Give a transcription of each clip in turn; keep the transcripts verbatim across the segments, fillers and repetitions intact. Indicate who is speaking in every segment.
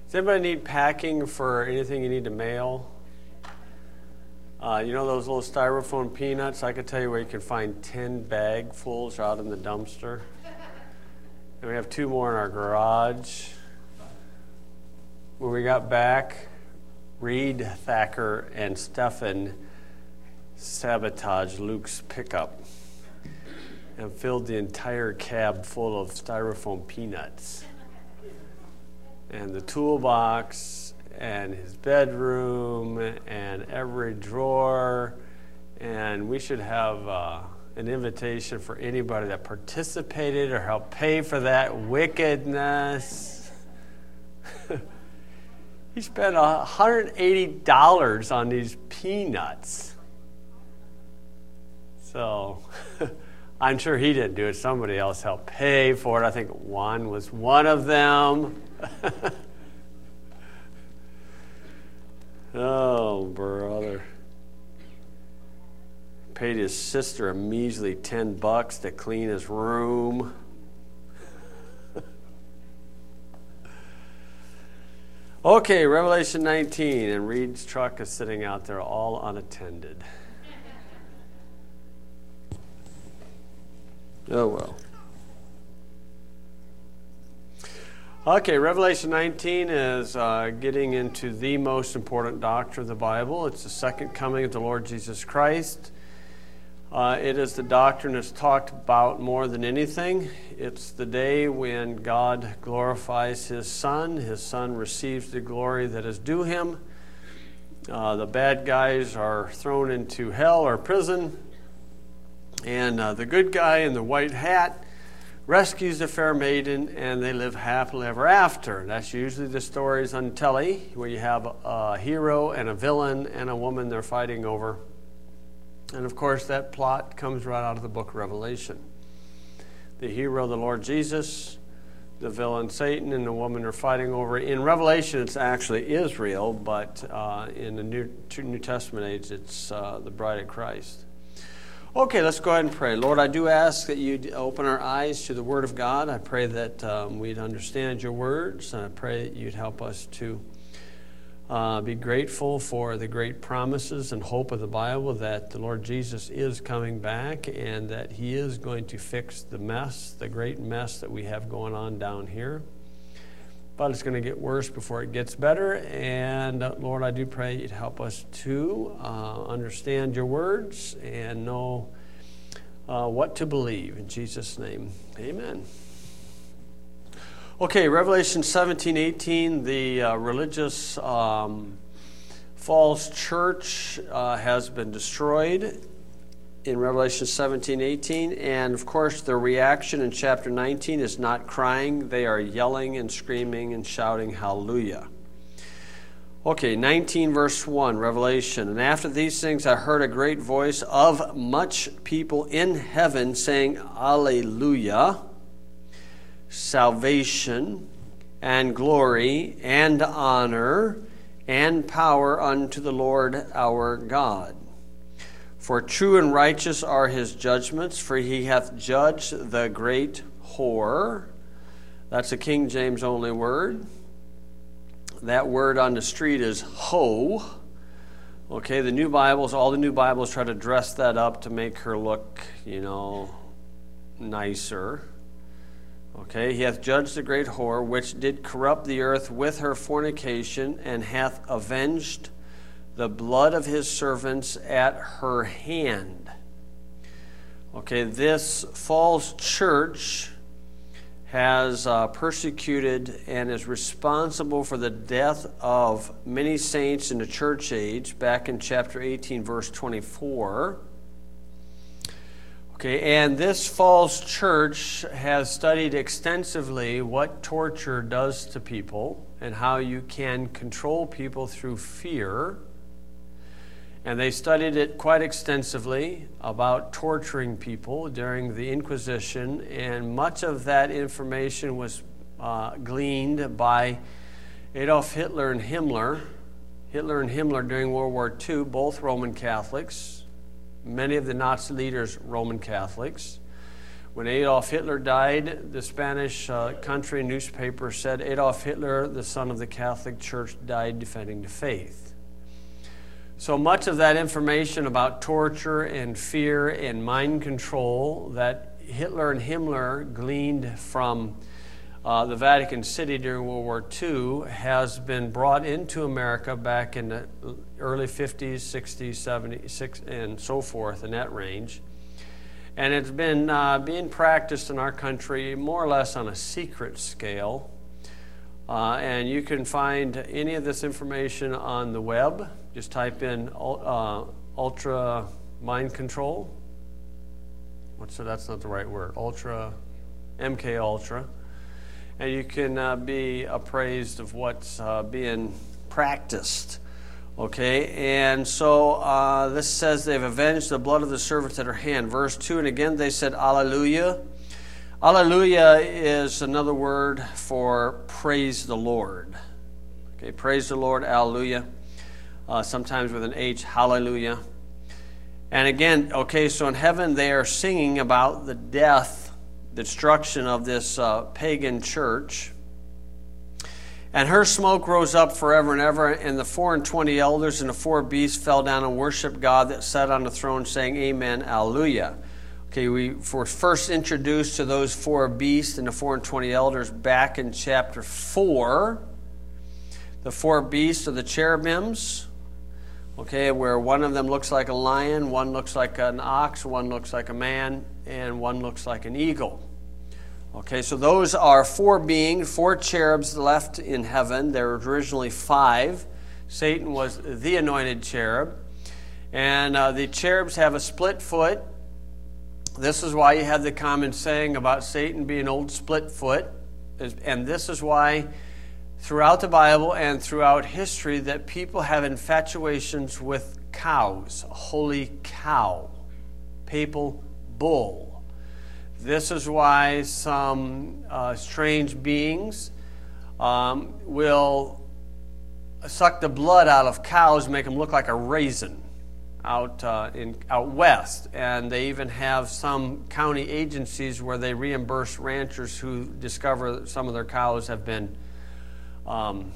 Speaker 1: Does anybody need packing for anything you need to mail? Uh, you know those little styrofoam peanuts? I could tell you where you can find ten bagfuls out in the dumpster. And we have two more in our garage. When we got back, Reed, Thacker, and Stefan sabotaged Luke's pickup and filled the entire cab full of styrofoam peanuts. And the toolbox, and his bedroom, and every drawer. And we should have uh, an invitation for anybody that participated or helped pay for that wickedness. He spent one hundred eighty dollars on these peanuts. So I'm sure he didn't do it. Somebody else helped pay for it. I think Juan was one of them. Oh, brother. Paid his sister a measly ten bucks to clean his room. Okay, Revelation nineteen, and Reed's truck is sitting out there all unattended. Oh, well. Okay, Revelation nineteen is uh, getting into the most important doctrine of the Bible. It's the second coming of the Lord Jesus Christ. Uh, it is the doctrine that's talked about more than anything. It's the day when God glorifies His Son. His Son receives the glory that is due Him. Uh, the bad guys are thrown into hell or prison. And uh, the good guy in the white hat rescues the fair maiden, and they live happily ever after. That's usually the stories on telly, where you have a hero and a villain and a woman they're fighting over. And of course, that plot comes right out of the book of Revelation. The hero, the Lord Jesus, the villain, Satan, and the woman they're fighting over. In Revelation, it's actually Israel, but uh, in the New, New Testament age, it's uh, the bride of Christ. Okay, let's go ahead and pray. Lord, I do ask that you'd open our eyes to the Word of God. I pray that um, we'd understand your words, and I pray that you'd help us to uh, be grateful for the great promises and hope of the Bible that the Lord Jesus is coming back and that he is going to fix the mess, the great mess that we have going on down here. But it's going to get worse before it gets better. And uh, Lord, I do pray you'd help us to uh, understand your words and know uh, what to believe. In Jesus' name, amen. Okay, Revelation seventeen, eighteen, the uh, religious um, false church uh, has been destroyed in Revelation seventeen, eighteen, and of course the reaction in chapter nineteen is not crying. They are yelling and screaming and shouting hallelujah. Okay, nineteen verse one, Revelation. And after these things I heard a great voice of much people in heaven saying, Alleluia, salvation and glory and honor and power unto the Lord our God. For true and righteous are his judgments, for he hath judged the great whore. That's a King James only word. That word on the street is hoe. Okay, the new Bibles, all the new Bibles try to dress that up to make her look, you know, nicer. Okay, he hath judged the great whore, which did corrupt the earth with her fornication, and hath avenged the blood of his servants at her hand. Okay, this false church has uh, persecuted and is responsible for the death of many saints in the church age, back in chapter eighteen, verse twenty-four. Okay, and this false church has studied extensively what torture does to people and how you can control people through fear. And they studied it quite extensively about torturing people during the Inquisition, and much of that information was uh, gleaned by Adolf Hitler and Himmler. Hitler and Himmler during World War Two, both Roman Catholics. Many of the Nazi leaders, Roman Catholics. When Adolf Hitler died, the Spanish uh, country newspaper said, Adolf Hitler, the son of the Catholic Church, died defending the faith. So much of that information about torture and fear and mind control that Hitler and Himmler gleaned from uh, the Vatican City during World War Two has been brought into America back in the early fifties, sixties, seventies, and so forth in that range. And it's been uh, being practiced in our country more or less on a secret scale. Uh, and you can find any of this information on the web. Just type in uh, ultra mind control. What's the, that's not the right word. Ultra, M K Ultra. And you can uh, be appraised of what's uh, being practiced. Okay, and so uh, this says they've avenged the blood of the servants at her hand. Verse two, and again they said, Alleluia. Alleluia is another word for praise the Lord. Okay, praise the Lord, Alleluia. Uh, sometimes with an H, Hallelujah. And again, okay, so in heaven they are singing about the death, the destruction of this uh, pagan church. And her smoke rose up forever and ever, and the four and twenty elders and the four beasts fell down and worshiped God that sat on the throne, saying, Amen, Alleluia. Okay, we were first introduced to those four beasts and the four and twenty elders back in chapter four. The four beasts are the cherubims, okay, where one of them looks like a lion, one looks like an ox, one looks like a man, and one looks like an eagle. Okay, so those are four beings, four cherubs left in heaven. There were originally five. Satan was the anointed cherub. And uh, the cherubs have a split foot. This is why you have the common saying about Satan being old split foot. And this is why throughout the Bible and throughout history that people have infatuations with cows. A holy cow. Papal bull. This is why some uh, strange beings um, will suck the blood out of cows, make them look like a raisin out uh, in out west. And they even have some county agencies where they reimburse ranchers who discover that some of their cows have been, um,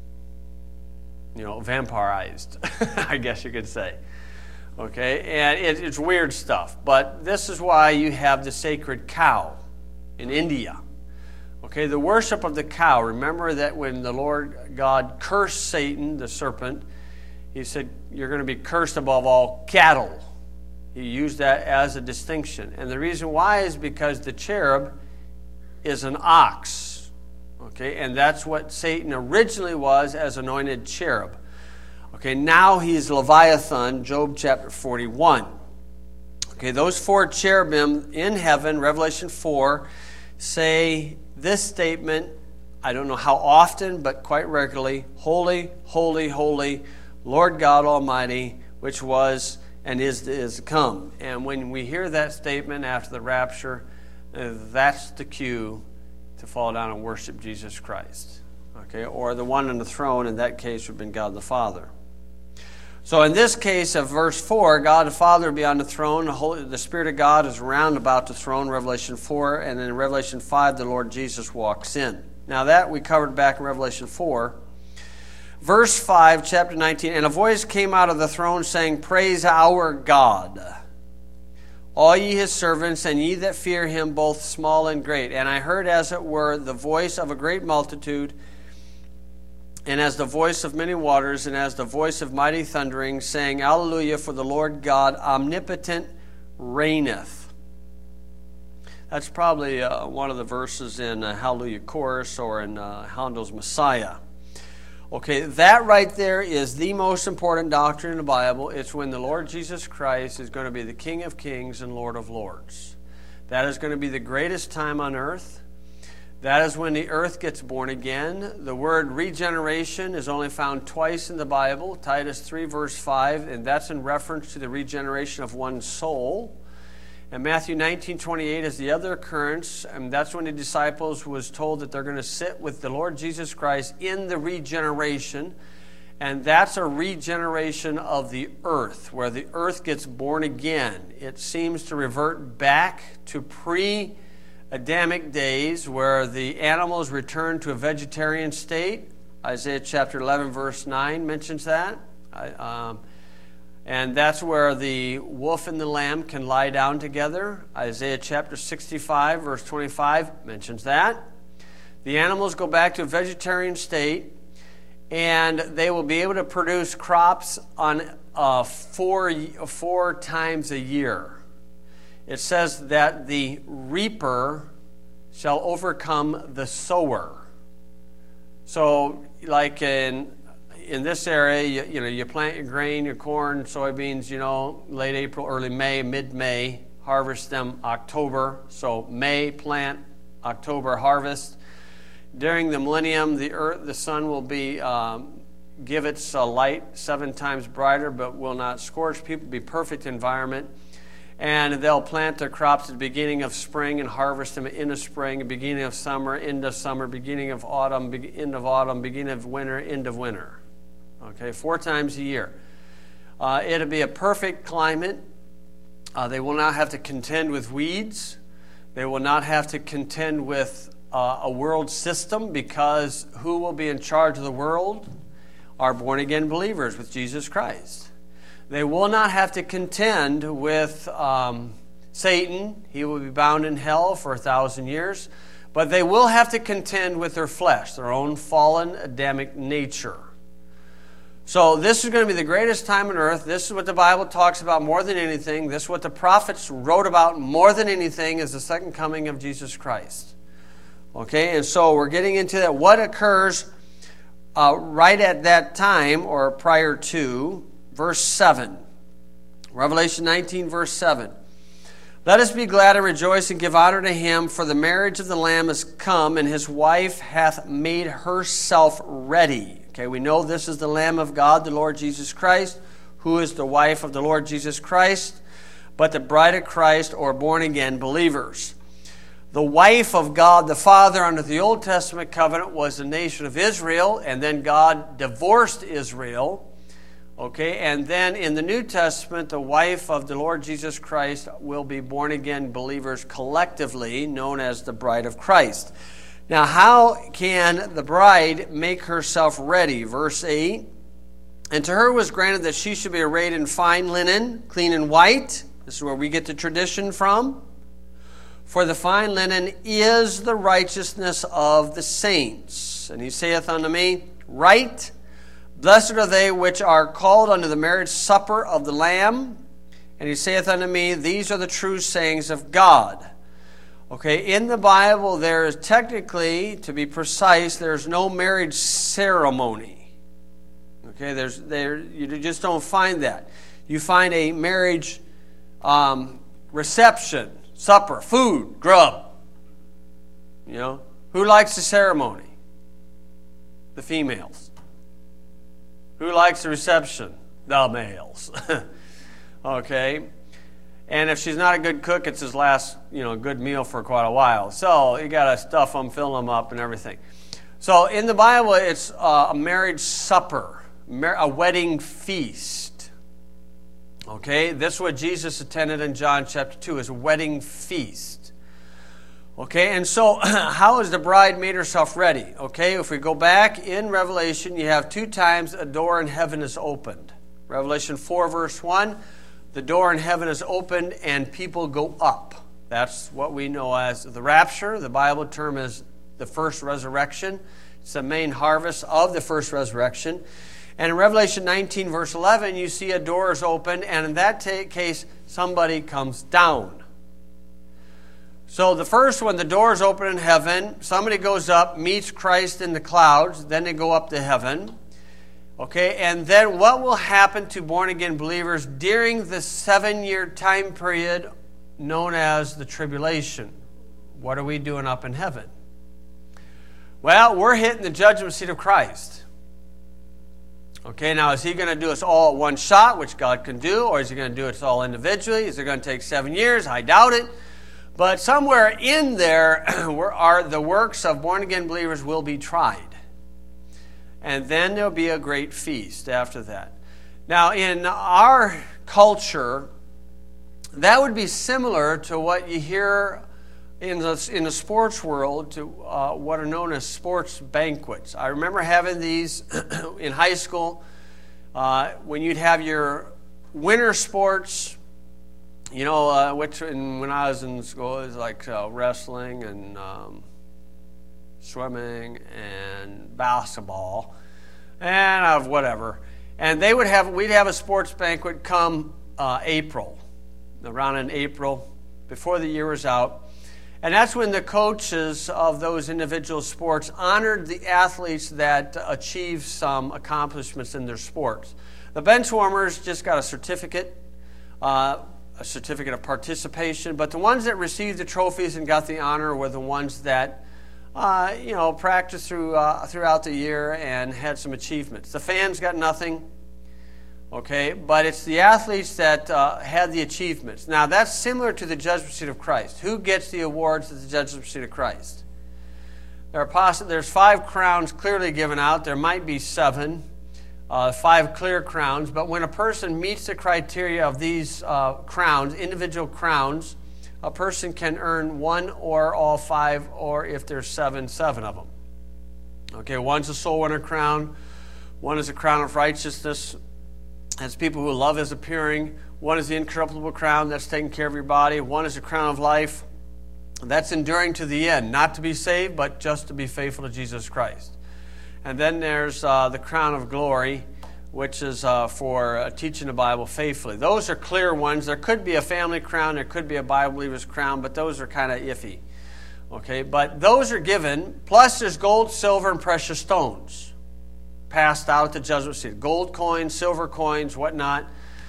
Speaker 1: you know, vampirized, I guess you could say. Okay, and it, it's weird stuff. But this is why you have the sacred cow in India. Okay, the worship of the cow. Remember that when the Lord God cursed Satan, the serpent, he said, you're going to be cursed above all cattle. He used that as a distinction. And the reason why is because the cherub is an ox. Okay, and that's what Satan originally was as anointed cherub. Okay, now he's Leviathan, Job chapter forty-one. Okay, those four cherubim in heaven, Revelation four, say this statement, I don't know how often, but quite regularly, Holy, holy, holy, Lord God Almighty, which was and is is to come. And when we hear that statement after the rapture, uh, that's the cue to fall down and worship Jesus Christ. Okay, or the one on the throne, in that case would have been God the Father. So in this case of verse four, God the Father will be on the throne. The, Holy, the Spirit of God is round about the throne, Revelation four. And then in Revelation five, the Lord Jesus walks in. Now that we covered back in Revelation four. Verse five, chapter nineteen, and a voice came out of the throne saying, Praise our God, all ye his servants, and ye that fear him, both small and great. And I heard, as it were, the voice of a great multitude, and as the voice of many waters, and as the voice of mighty thundering, saying, Alleluia, for the Lord God omnipotent reigneth. That's probably uh, one of the verses in uh, Hallelujah Chorus or in uh, Handel's Messiah. Okay, that right there is the most important doctrine in the Bible. It's when the Lord Jesus Christ is going to be the King of Kings and Lord of Lords. That is going to be the greatest time on earth. That is when the earth gets born again. The word regeneration is only found twice in the Bible, Titus three, verse five, and that's in reference to the regeneration of one's soul. And Matthew nineteen, twenty-eight is the other occurrence, and that's when the disciples was told that they're going to sit with the Lord Jesus Christ in the regeneration. And that's a regeneration of the earth, where the earth gets born again. It seems to revert back to pre-Adamic days, where the animals return to a vegetarian state. Isaiah chapter eleven, verse nine mentions that. I, um, and that's where the wolf and the lamb can lie down together. Isaiah chapter sixty-five, verse twenty-five mentions that. The animals go back to a vegetarian state, and they will be able to produce crops on uh, four, four times a year. It says that the reaper shall overcome the sower. So, like in in this area, you, you know, you plant your grain, your corn, soybeans, you know, late April, early May, mid-May, harvest them October. So May plant, October harvest. During the millennium, the earth, the sun will be um, give its uh, light seven times brighter, but will not scorch people. Be perfect environment, and they'll plant their crops at the beginning of spring and harvest them in the spring, beginning of summer, end of summer, beginning of autumn, be- end of autumn, beginning of winter, end of winter. Okay, four times a year. Uh, it'll be a perfect climate. Uh, they will not have to contend with weeds. They will not have to contend with Uh, a world system, because who will be in charge of the world are born-again believers with Jesus Christ. They will not have to contend with um, Satan. He will be bound in hell for a thousand years. But they will have to contend with their flesh, their own fallen Adamic nature. So this is going to be the greatest time on earth. This is what the Bible talks about more than anything. This is what the prophets wrote about more than anything, is the second coming of Jesus Christ. Okay, and so we're getting into that. What occurs uh, right at that time, or prior to, verse seven. Revelation nineteen, verse seven. Let us be glad and rejoice and give honor to him, for the marriage of the Lamb is come, and his wife hath made herself ready. Okay, we know this is the Lamb of God, the Lord Jesus Christ, who is the wife of the Lord Jesus Christ, but the bride of Christ, or born-again believers. The wife of God the Father under the Old Testament covenant was the nation of Israel, and then God divorced Israel. Okay, and then in the New Testament, the wife of the Lord Jesus Christ will be born-again believers collectively, known as the bride of Christ. Now, how can the bride make herself ready? Verse eight, and to her was granted that she should be arrayed in fine linen, clean and white. This is where we get the tradition from. For the fine linen is the righteousness of the saints. And he saith unto me, Right, blessed are they which are called unto the marriage supper of the Lamb. And he saith unto me, These are the true sayings of God. Okay, in the Bible, there is technically, to be precise, there's no marriage ceremony. Okay, there's there you just don't find that. You find a marriage um, reception. Supper, food, grub. You know, who likes the ceremony? The females. Who likes the reception? The males. Okay. And if she's not a good cook, it's his last, you know, good meal for quite a while. So you got to stuff them, fill them up, and everything. So in the Bible, it's uh, a marriage supper, a wedding feast. Okay, this is what Jesus attended in John chapter two, is a wedding feast. Okay, and so how has the bride made herself ready? Okay, if we go back in Revelation, you have two times a door in heaven is opened. Revelation four, verse one, the door in heaven is opened and people go up. That's what we know as the rapture. The Bible term is the first resurrection. It's the main harvest of the first resurrection. And in Revelation nineteen, verse eleven, you see a door is open, and in that ta- case, somebody comes down. So the first one, the door is open in heaven. Somebody goes up, meets Christ in the clouds. Then they go up to heaven. Okay, and then what will happen to born-again believers during the seven-year time period known as the tribulation? What are we doing up in heaven? Well, we're hitting the judgment seat of Christ. Okay, now is he going to do us all at one shot, which God can do, or is he going to do us all individually? Is it going to take seven years? I doubt it. But somewhere in there where are the works of born-again believers will be tried. and then there'll be a great feast after that. Now, in our culture, that would be similar to what you hear in the, in the sports world, to uh, what are known as sports banquets. I remember having these in high school uh, when you'd have your winter sports, you know, uh, which in, when I was in school, it was like uh, wrestling and um, swimming and basketball and uh, whatever. And they would have, we'd have a sports banquet come uh, April, around in April, before the year was out. And that's when the coaches of those individual sports honored the athletes that achieved some accomplishments in their sports. The bench warmers just got a certificate, uh, a certificate of participation, but the ones that received the trophies and got the honor were the ones that, uh, you know, practiced through, uh, throughout the year and had some achievements. The fans got nothing. Okay, but it's the athletes that uh, had the achievements. Now, that's similar to the judgment seat of Christ. Who gets the awards at the judgment seat of Christ? There are poss- There's five crowns clearly given out. There might be seven, uh, five clear crowns. But when a person meets the criteria of these uh, crowns, individual crowns, a person can earn one or all five, or if there's seven, seven of them. Okay, one's a soul winner crown. One is a crown of righteousness. That's people who love is appearing. One is the incorruptible crown, that's taking care of your body. One is a crown of life. That's enduring to the end, not to be saved, but just to be faithful to Jesus Christ. And then there's uh, the crown of glory, which is uh, for uh, teaching the Bible faithfully. Those are clear ones. There could be a family crown, there could be a Bible believer's crown, but those are kind of iffy. Okay, but those are given, plus there's gold, silver, and precious stones passed out at the judgment seat. Gold coins, silver coins, whatnot.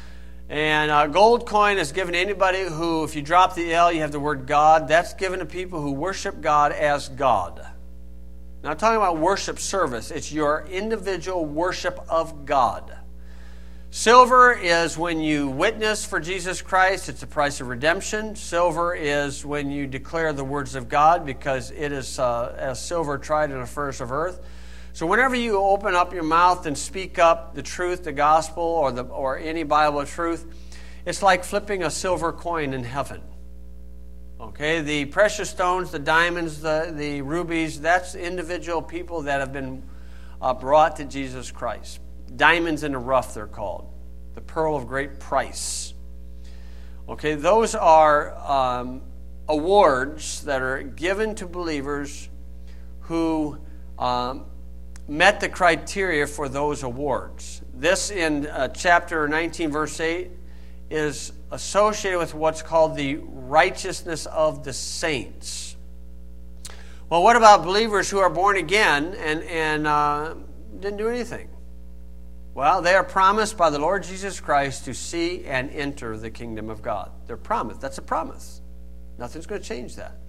Speaker 1: And uh, gold coin is given to anybody who, if you drop the L, you have the word God. That's given to people who worship God as God. Now, I'm talking about worship service. It's your individual worship of God. Silver is when you witness for Jesus Christ. It's the price of redemption. Silver is when you declare the words of God, because it is uh, as silver tried in a furnace of earth. So whenever you open up your mouth and speak up the truth, the gospel, or the or any Bible truth, it's like flipping a silver coin in heaven. Okay, the precious stones, the diamonds, the, the rubies, that's individual people that have been uh, brought to Jesus Christ. Diamonds in the rough, they're called. The pearl of great price. Okay, those are um, awards that are given to believers who Um, met the criteria for those awards. This in uh, chapter nineteen, verse eight, is associated with what's called the righteousness of the saints. Well, what about believers who are born again and, and uh, didn't do anything? Well, they are promised by the Lord Jesus Christ to see and enter the kingdom of God. They're promised. That's a promise. Nothing's going to change that.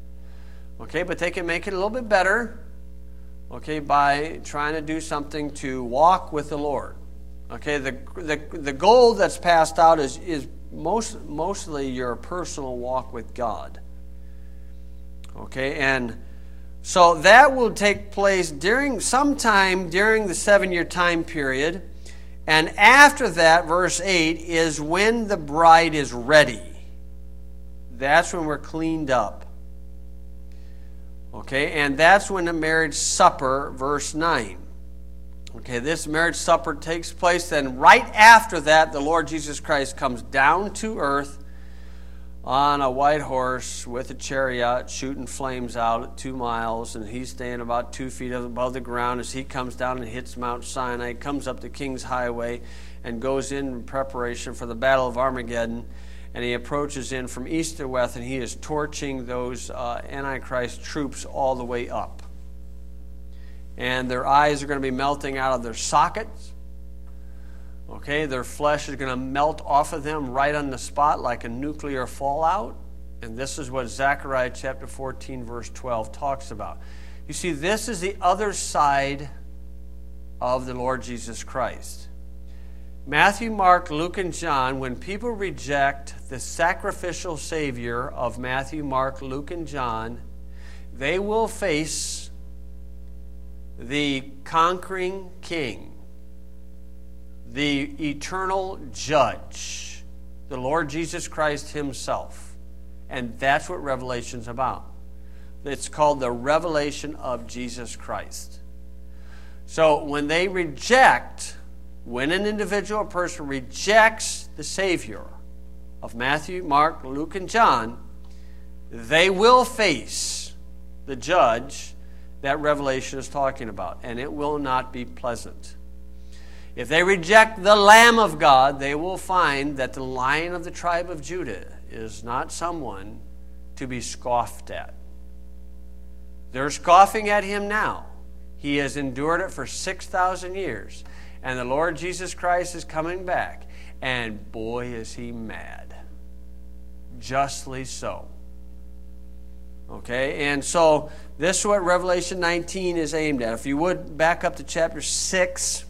Speaker 1: Okay, but they can make it a little bit better. Okay, by trying to do something to walk with the Lord. Okay, the the, the gold that's passed out is, is most mostly your personal walk with God. Okay, and so that will take place during sometime during the seven-year time period. And after that, verse eight, is when the bride is ready. That's when we're cleaned up. Okay, and that's when the marriage supper, verse nine. Okay, this marriage supper takes place. Then right after that, the Lord Jesus Christ comes down to earth on a white horse with a chariot shooting flames out at two miles. And he's staying about two feet above the ground as he comes down and hits Mount Sinai, comes up the King's Highway, and goes in preparation for the Battle of Armageddon. And he approaches in from east to west, and he is torching those uh, Antichrist troops all the way up. And their eyes are going to be melting out of their sockets. Okay, their flesh is going to melt off of them right on the spot like a nuclear fallout. And this is what Zechariah chapter fourteen, verse twelve talks about. You see, this is the other side of the Lord Jesus Christ. Matthew, Mark, Luke, and John, when people reject the sacrificial Savior of Matthew, Mark, Luke, and John, they will face the conquering king, the eternal judge, the Lord Jesus Christ himself. And that's what Revelation's about. It's called the revelation of Jesus Christ. So when they reject, when an individual person rejects the Savior of Matthew, Mark, Luke, and John, they will face the judge that Revelation is talking about, and it will not be pleasant. If they reject the Lamb of God, they will find that the Lion of the tribe of Judah is not someone to be scoffed at. They're scoffing at him now. He has endured it for six thousand years, and the Lord Jesus Christ is coming back, and boy is he mad. Justly so. Okay, and so this is what Revelation nineteen is aimed at. If you would, back up to chapter six.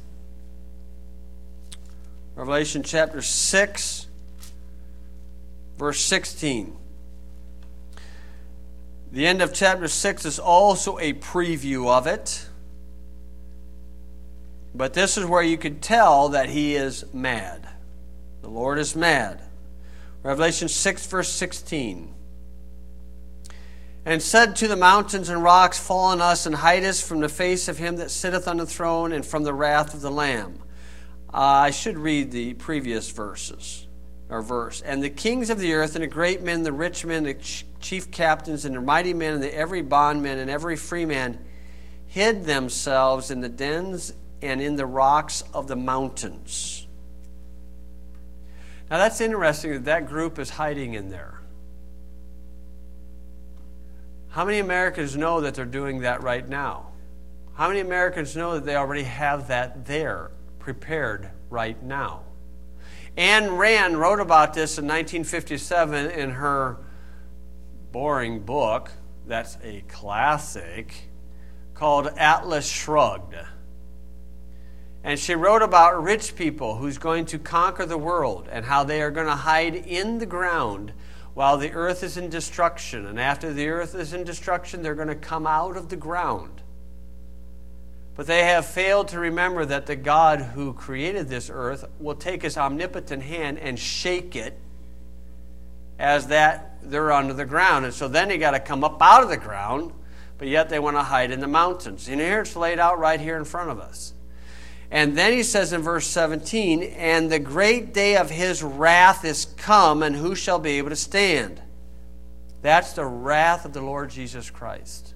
Speaker 1: Revelation chapter six, verse sixteen. The end of chapter six is also a preview of it. But this is where you could tell that he is mad. The Lord is mad. Revelation six, verse sixteen. And said to the mountains and rocks, fall on us and hide us from the face of him that sitteth on the throne and from the wrath of the Lamb. Uh, I should read the previous verses, or verse. And the kings of the earth and the great men, the rich men, the chief captains, and the mighty men, and the every bondman and every free man hid themselves in the dens and in the rocks of the mountains. Now that's interesting that that group is hiding in there. How many Americans know that they're doing that right now? How many Americans know that they already have that there, prepared right now? Anne Rand wrote about this in nineteen fifty-seven in her boring book, that's a classic, called Atlas Shrugged. And she wrote about rich people who's going to conquer the world and how they are going to hide in the ground while the earth is in destruction. And after the earth is in destruction, they're going to come out of the ground. But they have failed to remember that the God who created this earth will take his omnipotent hand and shake it as that they're under the ground. And so then they got to come up out of the ground, but yet they want to hide in the mountains. And here it's laid out right here in front of us. And then he says in verse seventeen, and the great day of his wrath is come, and who shall be able to stand? That's the wrath of the Lord Jesus Christ.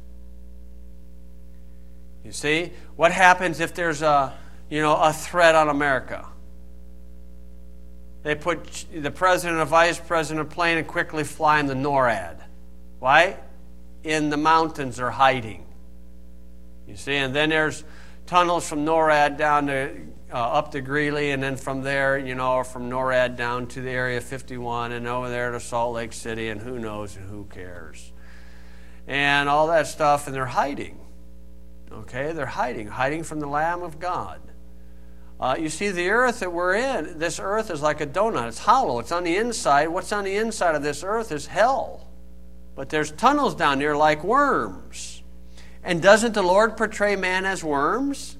Speaker 1: You see, what happens if there's a, you know, a threat on America? They put the president and vice president in a plane and quickly fly in the NORAD. Why? In the mountains they're hiding. You see, and then there's tunnels from NORAD down to uh, up to Greeley, and then from there, you know, from NORAD down to the Area fifty-one, and over there to Salt Lake City, and who knows and who cares, and all that stuff, and they're hiding. Okay, they're hiding, hiding from the Lamb of God. Uh, you see, the earth that we're in, this earth is like a donut. It's hollow. It's on the inside. What's on the inside of this earth is hell. But there's tunnels down there like worms. And doesn't the Lord portray man as worms?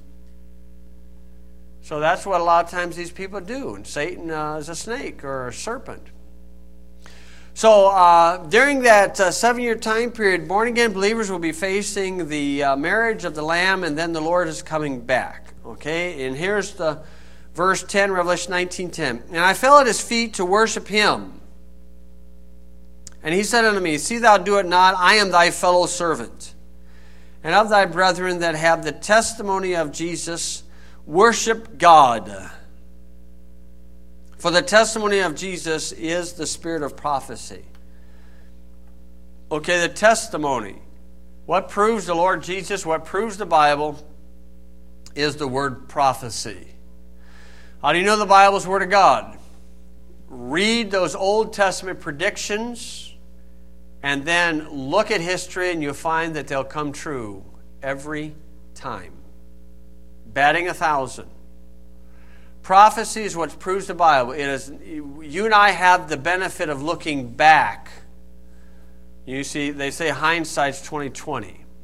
Speaker 1: So that's what a lot of times these people do. And Satan uh, is a snake or a serpent. So uh, during that uh, seven-year time period, born-again believers will be facing the uh, marriage of the Lamb, and then the Lord is coming back. Okay, and here's the verse ten, Revelation nineteen ten. And I fell at his feet to worship him. And he said unto me, see thou do it not, I am thy fellow servant. And of thy brethren that have the testimony of Jesus, worship God. For the testimony of Jesus is the spirit of prophecy. Okay, the testimony. What proves the Lord Jesus, what proves the Bible, is the word prophecy. How do you know the Bible is the Word of God? Read those Old Testament predictions and then look at history, and you'll find that they'll come true every time. Batting a thousand. Prophecy is what proves the Bible. It is, you and I have the benefit of looking back. You see, they say hindsight's twenty twenty.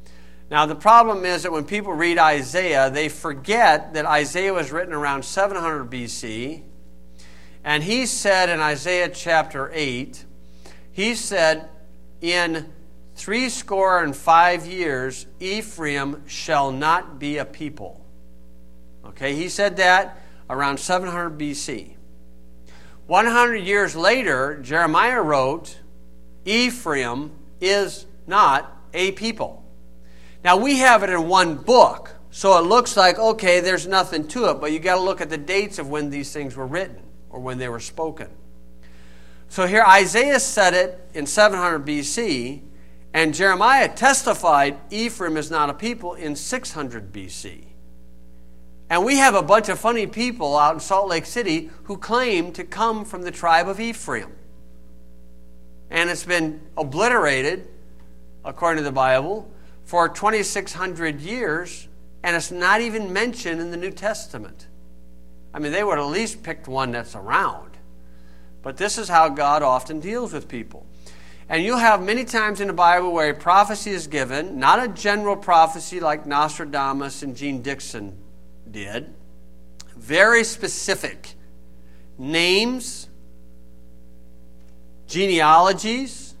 Speaker 1: Now, the problem is that when people read Isaiah, they forget that Isaiah was written around seven hundred B C, and he said in Isaiah chapter eight, he said, in three score and five years, Ephraim shall not be a people. Okay, he said that around seven hundred B C. one hundred years later, Jeremiah wrote, Ephraim is not a people. Now, we have it in one book, so it looks like, okay, there's nothing to it, but you got to look at the dates of when these things were written or when they were spoken. So here, Isaiah said it in seven hundred B C, and Jeremiah testified Ephraim is not a people in six hundred B C. And we have a bunch of funny people out in Salt Lake City who claim to come from the tribe of Ephraim. And it's been obliterated, according to the Bible, for twenty-six hundred years, and it's not even mentioned in the New Testament. I mean, they would at least pick one that's around. But this is how God often deals with people. And you'll have many times in the Bible where a prophecy is given, not a general prophecy like Nostradamus and Gene Dixon did, very specific names, genealogies,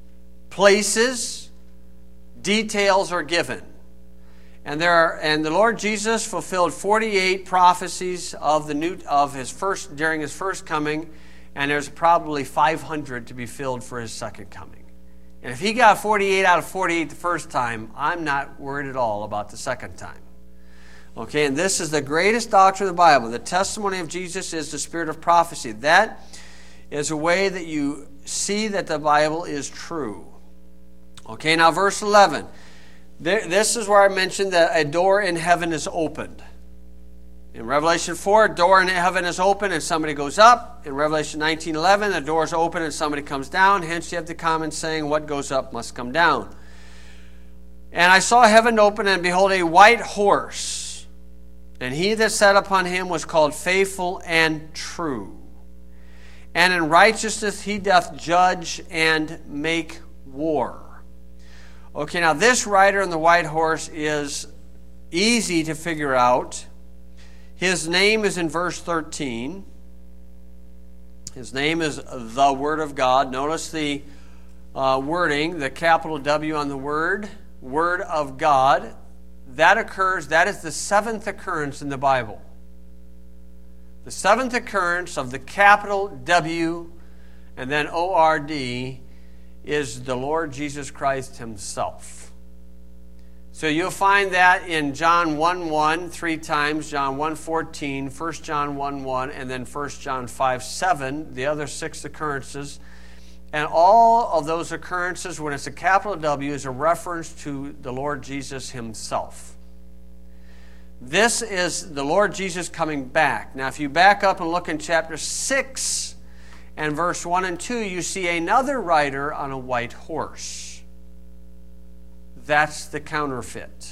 Speaker 1: places, details are given. And there are, and the Lord Jesus fulfilled forty-eight prophecies of the new of his first during his first coming, and there's probably five hundred to be filled for his second coming. And if he got forty-eight out of forty-eight the first time, I'm not worried at all about the second time. Okay, and this is the greatest doctrine of the Bible. The testimony of Jesus is the spirit of prophecy. That is a way that you see that the Bible is true. Okay, now verse eleven. This is where I mentioned that a door in heaven is opened. In Revelation four, a door in heaven is open and somebody goes up. In Revelation nineteen eleven, the door is open and somebody comes down. Hence you have the common saying, what goes up must come down. And I saw heaven open, and behold, a white horse. And he that sat upon him was called Faithful and True. And in righteousness he doth judge and make war. Okay, now this rider on the white horse is easy to figure out. His name is in verse thirteen. His name is the Word of God. Notice the uh, wording, the capital W on the word, Word of God. That occurs, that is the seventh occurrence in the Bible. The seventh occurrence of the capital W and then O R D is the Lord Jesus Christ himself. So you'll find that in John one one three times, John one fourteen, First John one one, and then First John five seven, the other six occurrences. And all of those occurrences, when it's a capital W, is a reference to the Lord Jesus himself. This is the Lord Jesus coming back. Now, if you back up and look in chapter six and verse one and two, you see another rider on a white horse. That's the counterfeit.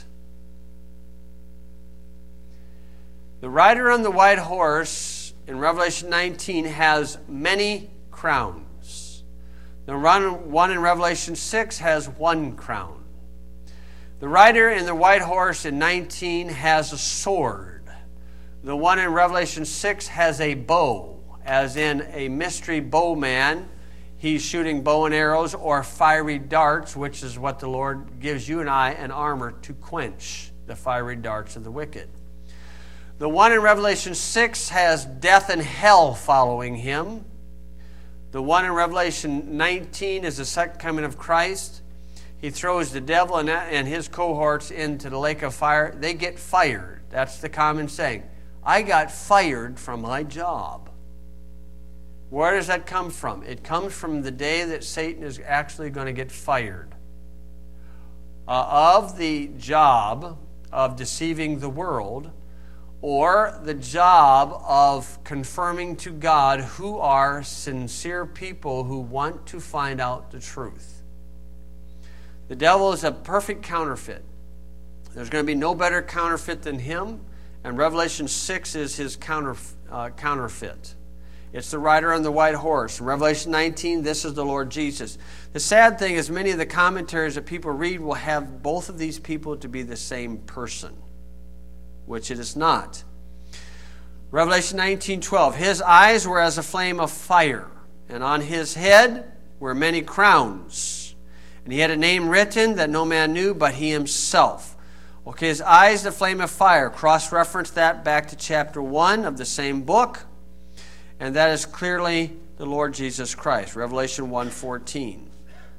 Speaker 1: The rider on the white horse in Revelation nineteen has many crowns. The one in Revelation six has one crown. The rider in the white horse in nineteen has a sword. The one in Revelation six has a bow, as in a mystery bowman. He's shooting bow and arrows or fiery darts, which is what the Lord gives you and I, an armor to quench the fiery darts of the wicked. The one in Revelation six has death and hell following him. The one in Revelation nineteen is the second coming of Christ. He throws the devil and his cohorts into the lake of fire. They get fired. That's the common saying. I got fired from my job. Where does that come from? It comes from the day that Satan is actually going to get fired uh, of the job of deceiving the world, or the job of confirming to God who are sincere people who want to find out the truth. The devil is a perfect counterfeit. There's going to be no better counterfeit than him, and Revelation six is his counter, uh, counterfeit. It's the rider on the white horse. In Revelation nineteen, this is the Lord Jesus. The sad thing is many of the commentaries that people read will have both of these people to be the same person, which it is not. Revelation nineteen twelve, his eyes were as a flame of fire, and on his head were many crowns. And he had a name written that no man knew but he himself. Okay, his eyes, the flame of fire. Cross-reference that back to chapter one of the same book. And that is clearly the Lord Jesus Christ. Revelation one fourteen.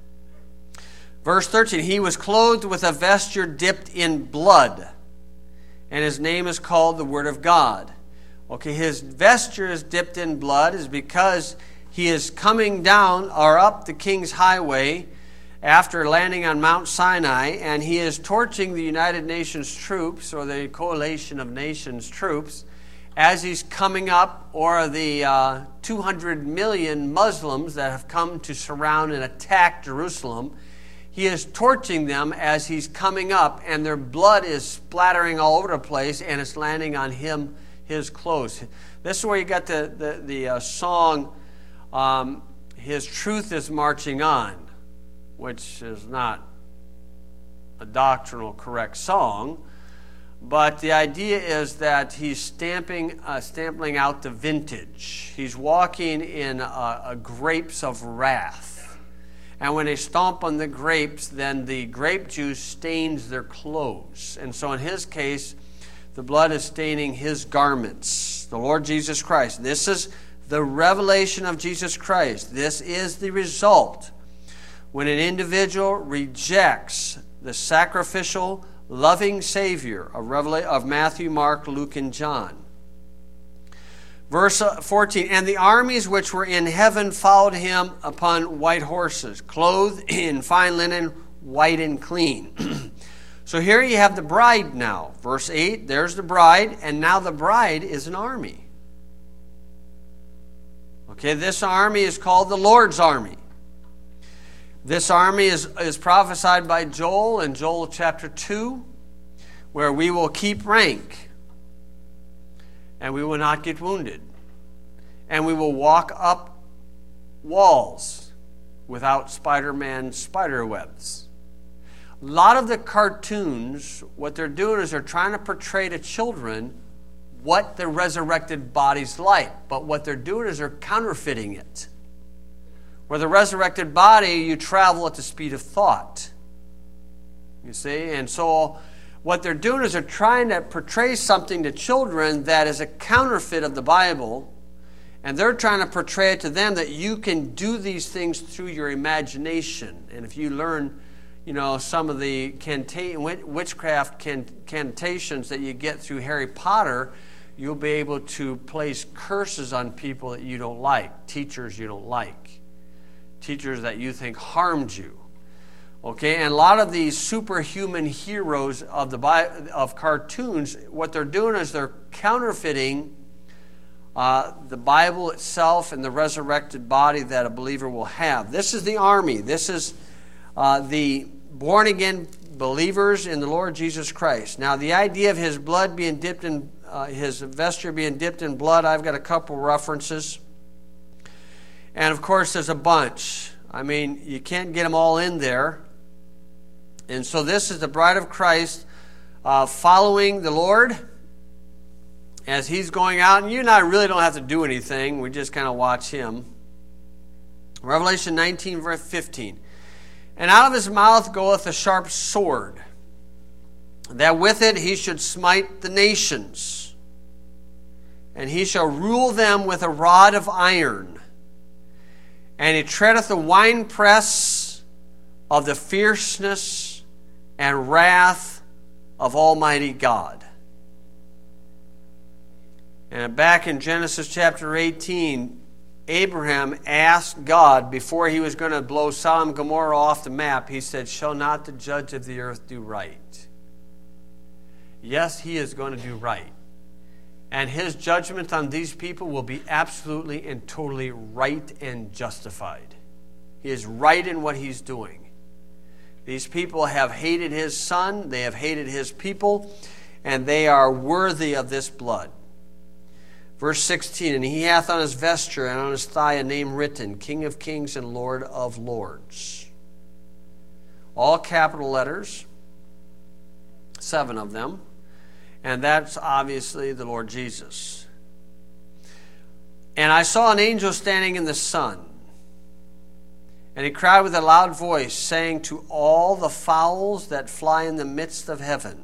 Speaker 1: Verse thirteen, he was clothed with a vesture dipped in blood, and his name is called the Word of God. Okay, his vesture is dipped in blood is because he is coming down or up the King's Highway after landing on Mount Sinai, and he is torching the United Nations troops, or the Coalition of Nations troops, as he's coming up, or the uh, two hundred million Muslims that have come to surround and attack Jerusalem. He is torching them as he's coming up, and their blood is splattering all over the place, and it's landing on him, his clothes. This is where you got the, the, the uh, song, um, His Truth is Marching On, which is not a doctrinal correct song, but the idea is that he's stamping, uh, stamping out the vintage. He's walking in uh, uh, grapes of wrath. And when they stomp on the grapes, then the grape juice stains their clothes. And so in his case, the blood is staining his garments. The Lord Jesus Christ. This is the revelation of Jesus Christ. This is the result when an individual rejects the sacrificial, loving Savior of, Revela- of Matthew, Mark, Luke, and John. Verse fourteen, and the armies which were in heaven followed him upon white horses, clothed in fine linen, white and clean. So here you have the bride now. Verse eight, there's the bride, and now the bride is an army. Okay, this army is called the Lord's army. This army is, is prophesied by Joel in Joel chapter two, where we will keep rank, and we will not get wounded, and we will walk up walls without Spider-Man spider webs. A lot of the cartoons, what they're doing is they're trying to portray to children what the resurrected body's like, but what they're doing is they're counterfeiting it. Where the resurrected body, you travel at the speed of thought. You see? And so what they're doing is they're trying to portray something to children that is a counterfeit of the Bible, and they're trying to portray it to them that you can do these things through your imagination. And if you learn, you know, some of the canta- witchcraft cantations that you get through Harry Potter, you'll be able to place curses on people that you don't like, teachers you don't like, teachers that you think harmed you. Okay, and a lot of these superhuman heroes of the of cartoons, what they're doing is they're counterfeiting uh, the Bible itself and the resurrected body that a believer will have. This is the army. This is uh, the born-again believers in the Lord Jesus Christ. Now, the idea of his blood being dipped in, uh, his vesture being dipped in blood, I've got a couple references. And, of course, there's a bunch. I mean, you can't get them all in there. And so this is the bride of Christ uh, following the Lord as he's going out. And you and I really don't have to do anything. We just kind of watch him. Revelation nineteen, verse fifteen. And out of his mouth goeth a sharp sword, that with it he should smite the nations. And he shall rule them with a rod of iron. And he treadeth the winepress of the fierceness and wrath of Almighty God. And back in Genesis chapter eighteen, Abraham asked God, before he was going to blow Sodom and Gomorrah off the map, he said, shall not the judge of the earth do right? Yes, he is going to do right. And his judgment on these people will be absolutely and totally right and justified. He is right in what he's doing. These people have hated his son, they have hated his people, and they are worthy of this blood. Verse sixteen, and he hath on his vesture and on his thigh a name written, King of Kings and Lord of Lords. All capital letters, seven of them, and that's obviously the Lord Jesus. And I saw an angel standing in the sun, and he cried with a loud voice, saying to all the fowls that fly in the midst of heaven,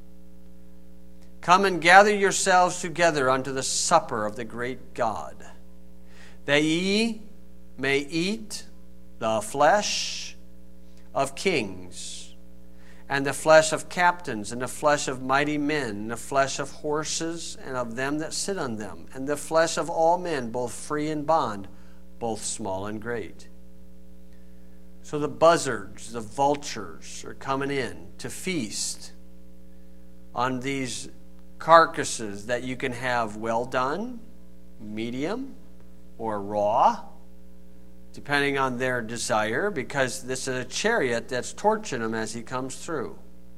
Speaker 1: come and gather yourselves together unto the supper of the great God, that ye may eat the flesh of kings, and the flesh of captains, and the flesh of mighty men, and the flesh of horses, and of them that sit on them, and the flesh of all men, both free and bond, both small and great. So the buzzards, the vultures are coming in to feast on these carcasses that you can have well done, medium, or raw, depending on their desire, because this is a chariot that's torching him as he comes through.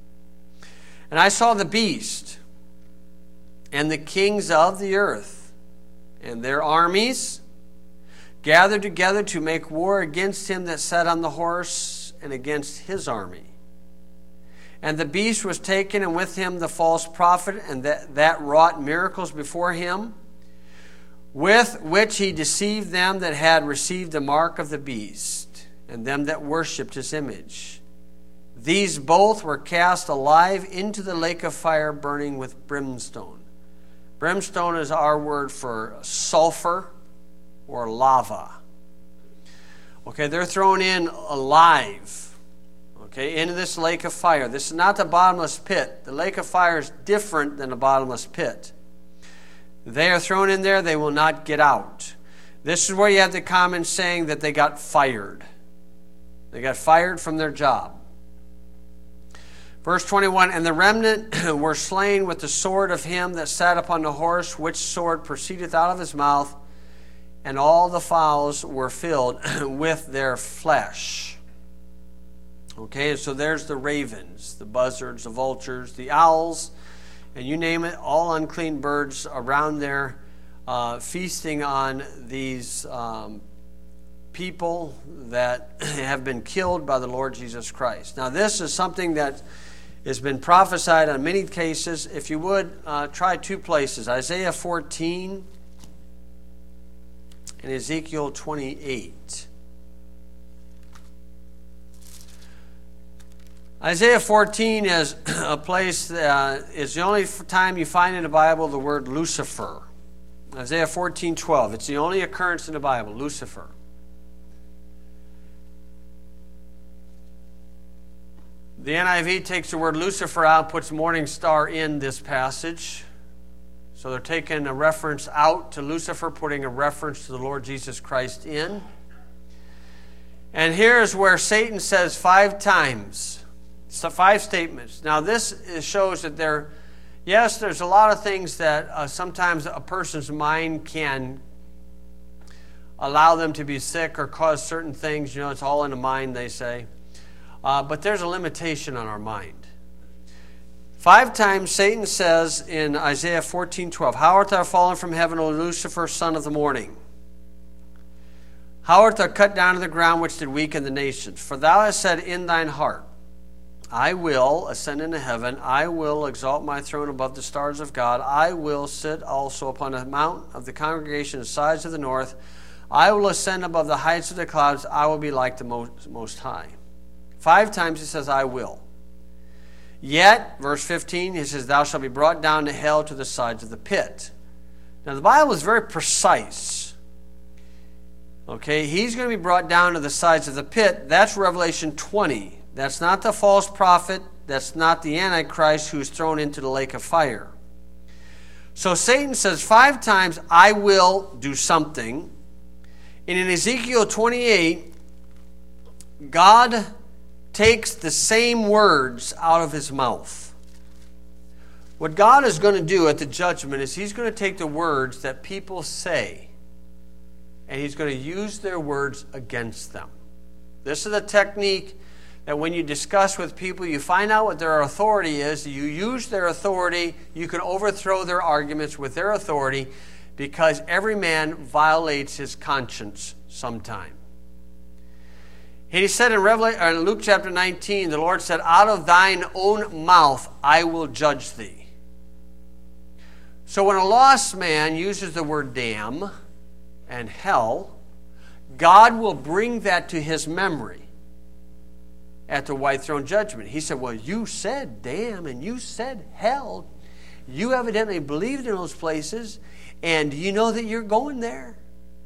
Speaker 1: And I saw the beast and the kings of the earth and their armies gathered together to make war against him that sat on the horse and against his army. And the beast was taken, and with him the false prophet, and that, that wrought miracles before him, with which he deceived them that had received the mark of the beast, and them that worshipped his image. These both were cast alive into the lake of fire burning with brimstone. Brimstone is our word for sulfur or lava. Okay, they're thrown in alive. Okay, into this lake of fire. This is not the bottomless pit. The lake of fire is different than the bottomless pit. They are thrown in there, they will not get out. This is where you have the common saying that they got fired. They got fired from their job. Verse twenty-one, and the remnant were slain with the sword of him that sat upon the horse, which sword proceedeth out of his mouth, and all the fowls were filled with their flesh. Okay, so there's the ravens, the buzzards, the vultures, the owls, and you name it, all unclean birds around there uh, feasting on these um, people that have been killed by the Lord Jesus Christ. Now, this is something that has been prophesied on many cases. If you would, uh, try two places, Isaiah fourteen and Ezekiel twenty-eight. Isaiah fourteen is a place that uh, is the only time you find in the Bible the word Lucifer. Isaiah fourteen twelve. It's the only occurrence in the Bible, Lucifer. The N I V takes the word Lucifer out and puts morning star in this passage. So they're taking a reference out to Lucifer, putting a reference to the Lord Jesus Christ in. And here's where Satan says five times, so five statements. Now this is, shows that there, yes, there's a lot of things that uh, sometimes a person's mind can allow them to be sick or cause certain things. You know, it's all in the mind, they say. Uh, but there's a limitation on our mind. Five times Satan says in Isaiah fourteen twelve, how art thou fallen from heaven, O Lucifer, son of the morning? How art thou cut down to the ground, which did weaken the nations? For thou hast said in thine heart, I will ascend into heaven. I will exalt my throne above the stars of God. I will sit also upon a mount of the congregation, the sides of the north. I will ascend above the heights of the clouds. I will be like the most, most high. Five times he says, I will. Yet, verse fifteen, he says, thou shalt be brought down to hell, to the sides of the pit. Now, the Bible is very precise. Okay, he's going to be brought down to the sides of the pit. That's Revelation twenty. That's not the false prophet. That's not the Antichrist who's thrown into the lake of fire. So Satan says five times, I will do something. And in Ezekiel twenty-eight, God takes the same words out of his mouth. What God is going to do at the judgment is he's going to take the words that people say and he's going to use their words against them. This is a technique that when you discuss with people, you find out what their authority is. You use their authority. You can overthrow their arguments with their authority. because every man violates his conscience sometime. And he said in, Revelation, in Luke chapter nineteen, the Lord said, out of thine own mouth I will judge thee. So when a lost man uses the word damn and hell, God will bring that to his memory at the white throne judgment. He said, well, you said damn and you said hell. You evidently believed in those places, and you know that you're going there.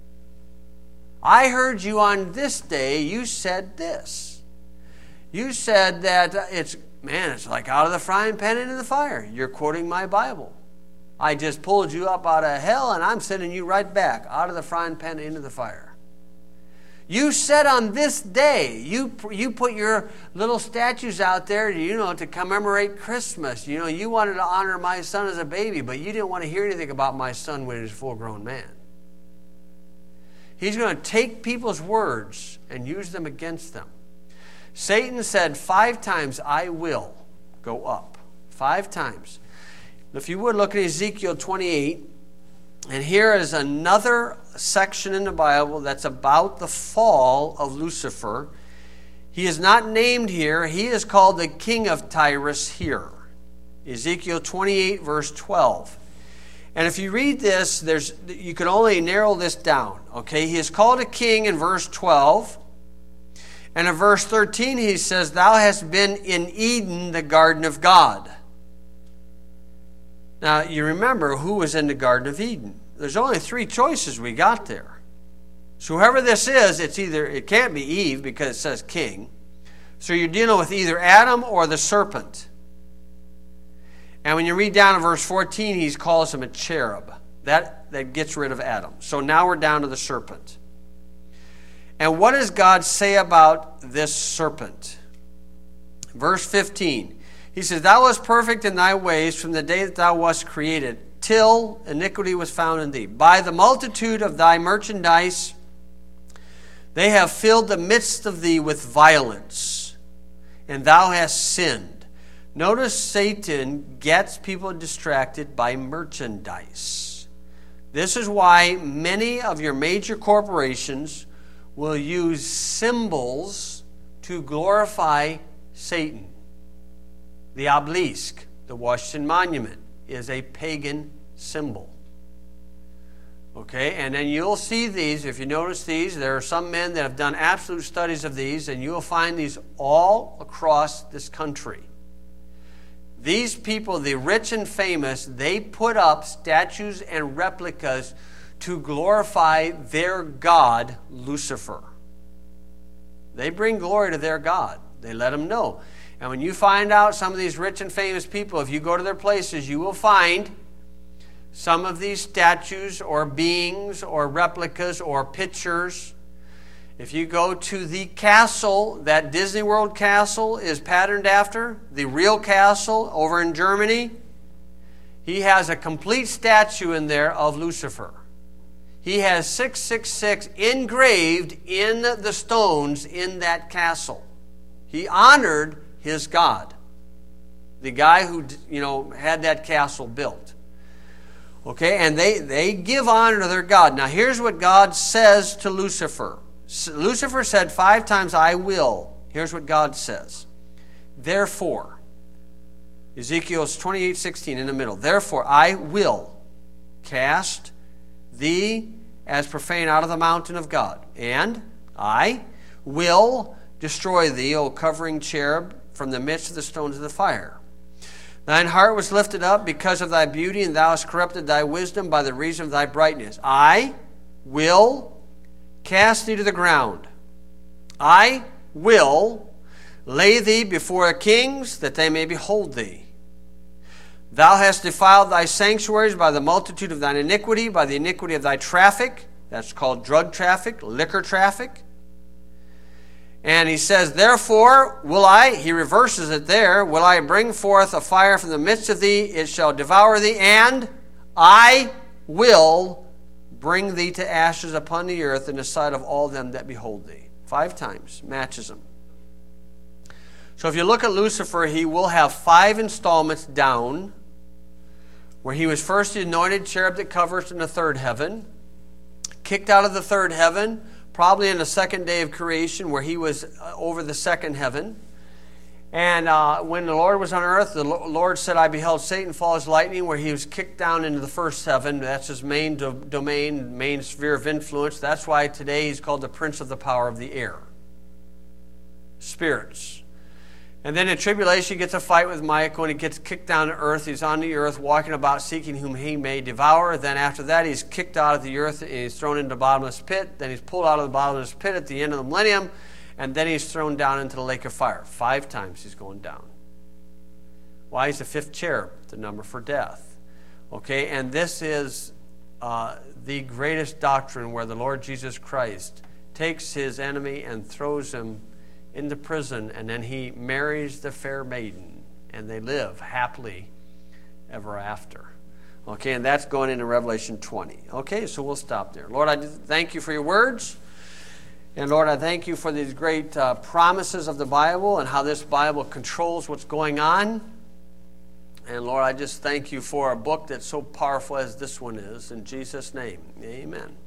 Speaker 1: I heard you on this day, you said this. You said that it's, man, it's like out of the frying pan into the fire. You're quoting my Bible. I just pulled you up out of hell, and I'm sending you right back out of the frying pan into the fire. You said on this day, you you put your little statues out there, you know, to commemorate Christmas. You know, you wanted to honor my son as a baby, but you didn't want to hear anything about my son when he was a full-grown man. He's going to take people's words and use them against them. Satan said five times, I will go up. Five times. If you would, look at Ezekiel twenty-eight. And here is another section in the Bible that's about the fall of Lucifer. He is not named here. He is called the king of Tyrus here. Ezekiel twenty-eight, verse twelve. And if you read this, there's you can only narrow this down. Okay, he is called a king in verse twelve. And in verse thirteen, he says, thou hast been in Eden, the garden of God. Now, you remember who was in the Garden of Eden. There's only three choices we got there. So whoever this is, it's either, it can't be Eve because it says king. So you're dealing with either Adam or the serpent. And when you read down in verse fourteen, he calls him a cherub. That, that gets rid of Adam. So now we're down to the serpent. And what does God say about this serpent? Verse fifteen. He says, thou wast perfect in thy ways from the day that thou wast created, till iniquity was found in thee. By the multitude of thy merchandise, they have filled the midst of thee with violence, and thou hast sinned. Notice Satan gets people distracted by merchandise. This is why many of your major corporations will use symbols to glorify Satan. The obelisk, the Washington Monument, is a pagan symbol. Okay, and then you'll see these, if you notice these, there are some men that have done absolute studies of these, and you'll find these all across this country. These people, the rich and famous, they put up statues and replicas to glorify their god, Lucifer. They bring glory to their god. They let him know. And when you find out some of these rich and famous people, if you go to their places, you will find some of these statues or beings or replicas or pictures. If you go to the castle that Disney World castle is patterned after, the real castle over in Germany, he has a complete statue in there of Lucifer. He has six six six engraved in the stones in that castle. He honored his God, the guy who, you know, had that castle built. Okay, and they, they give honor to their God. Now here's what God says to Lucifer. Lucifer said five times, I will. Here's what God says. Therefore, Ezekiel's twenty-eight sixteen in the middle. Therefore, I will cast thee as profane out of the mountain of God, and I will destroy thee, O covering cherub, from the midst of the stones of the fire. Thine heart was lifted up because of thy beauty, and thou hast corrupted thy wisdom by the reason of thy brightness. I will cast thee to the ground. I will lay thee before kings, that they may behold thee. Thou hast defiled thy sanctuaries by the multitude of thine iniquity, by the iniquity of thy traffic. That's called drug traffic, liquor traffic. And he says, therefore will I, he reverses it there, will I bring forth a fire from the midst of thee, it shall devour thee, and I will bring thee to ashes upon the earth in the sight of all them that behold thee. Five times, matches them. So if you look at Lucifer, he will have five installments down where he was first the anointed cherub that covers in the third heaven, kicked out of the third heaven, probably in the second day of creation, where he was over the second heaven. And uh, when the Lord was on earth, the Lord said, I beheld Satan fall as lightning, where he was kicked down into the first heaven. That's his main do- domain, main sphere of influence. That's why today he's called the prince of the power of the air. Spirits. And then in tribulation, he gets a fight with Michael, and he gets kicked down to earth. He's on the earth, walking about, seeking whom he may devour. Then after that, he's kicked out of the earth, and he's thrown into the bottomless pit. Then he's pulled out of the bottomless pit at the end of the millennium. And then he's thrown down into the lake of fire. Five times he's going down. Why? He's the fifth cherub, the number for death. Okay, and this is uh, the greatest doctrine, where the Lord Jesus Christ takes his enemy and throws him into prison, and then he marries the fair maiden, and they live happily ever after. Okay, and that's going into Revelation twenty. Okay, so we'll stop there. Lord, I thank you for your words. And Lord, I thank you for these great uh, promises of the Bible and how this Bible controls what's going on. And Lord, I just thank you for a book that's so powerful as this one is. In Jesus' name, amen.